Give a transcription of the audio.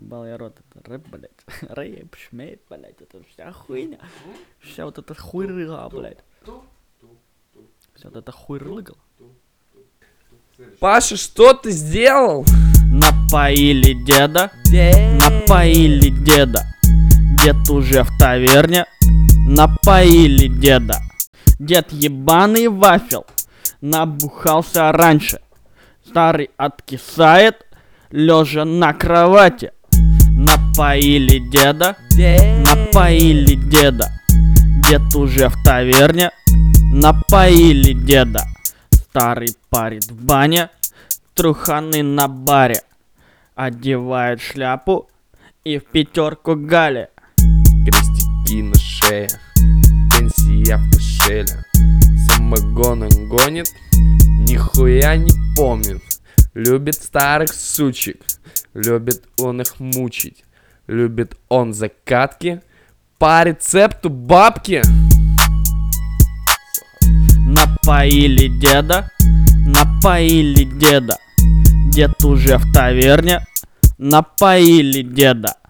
Ебал я рот, это рэп, блядь. Рэп, шмейт, блядь, это вся хуйня. Вся вот эта хуйрыга, блядь. Вся вот эта хуйрыга. Паша, что ты сделал? Напоили деда, напоили деда. Дед уже в таверне, напоили деда. Дед ебаный вафел, набухался раньше. Старый откисает, лежа на кровати. Напоили деда, напоили деда. Дед уже в таверне, напоили деда. Старый парит в бане, труханы на баре. Одевает шляпу и в пятерку Гали. Крестики на шее, пенсия в кошеле. Самогон он гонит, нихуя не помнит. Любит старых сучек, любит он их мучить. Любит он закатки, по рецепту бабки. Напоили деда, напоили деда. Дед уже в таверне, напоили деда.